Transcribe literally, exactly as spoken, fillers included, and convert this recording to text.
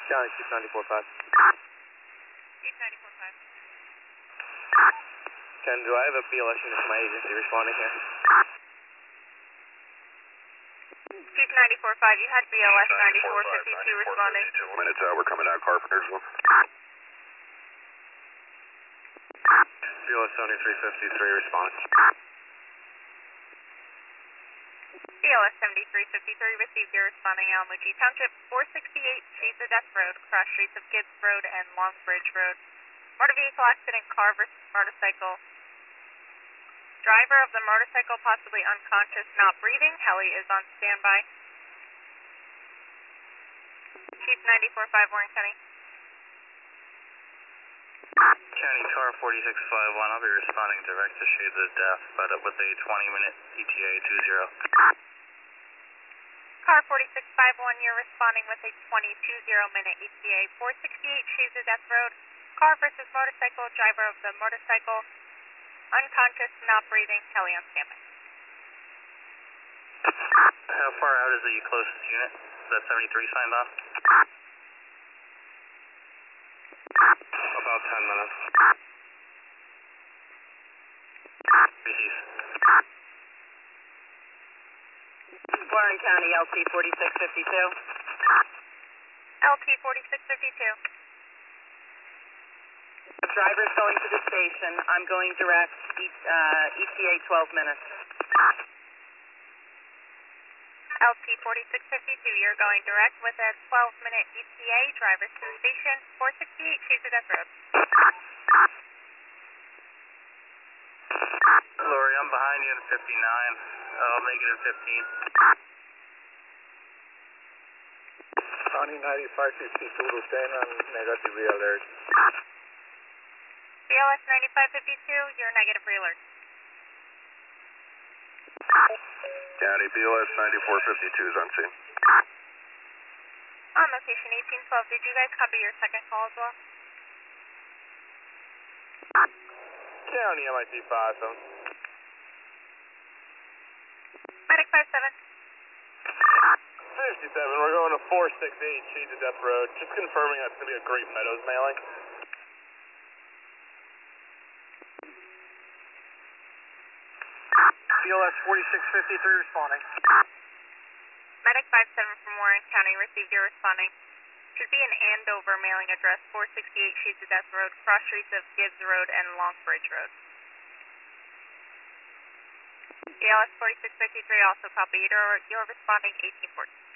County Chief ninety-four five. Chief ninety-four five. Ken, do I have a B L S unit from my agency responding here? Chief ninety-four five, you had B L S ninety-four fifty-two responding. Minutes out, we're coming out Carpentersville. B L S seventy-three fifty-three responding. B L S seventy-three fifty-three received your responding Alamuji Township, four sixty-eight Shades of Death Road, cross streets of Gibbs Road and Long Bridge Road. Motor vehicle accident, car versus motorcycle. Driver of the motorcycle possibly unconscious, not breathing. Heli is on standby. Chief ninety-four five, Warren County. County car forty-six fifty-one, I'll be responding direct to Shades of Death, but with a twenty minute E T A two zero. Car forty-six fifty-one, you're responding with a twenty-two minute E T A, four sixty-eight Shades of Death Road. Car versus motorcycle, driver of the motorcycle, unconscious, not breathing, heli on standby. How far out is the closest unit? Is that seventy-three signed on? About ten minutes. Receive. Warren County, L T forty-six fifty-two. L T forty-six fifty-two. The driver's going to the station. I'm going direct, e uh, E T A twelve minutes. L T forty-six fifty-two, you're going direct with a twelve minute E T A, driver to the station, four sixty-eight Shades of Death Road. Lori, I'm behind you in fifty-nine. I'll make it in fifteen. County ninety-five fifty-two, Lieutenant, negative re-alert. B L S ninety-five fifty-two, you're negative re-alert. County B L S ninety-four fifty-two is on scene. On location eighteen twelve, did you guys copy your second call as well? County M I T five seven. Medic five seven. fifty-seven, we're going to four sixty-eight Shades of Death Road. Just confirming that's going to be a Great Meadows mailing. B L S forty-six fifty-three responding. Medic five seven from Warren County received your responding. Should be an Andover mailing address, four sixty-eight Shades of Death Road, cross streets of Gibbs Road and Long Bridge Road. B L S forty-six fifty-three also copied. You're, you're responding eighteen fourteen.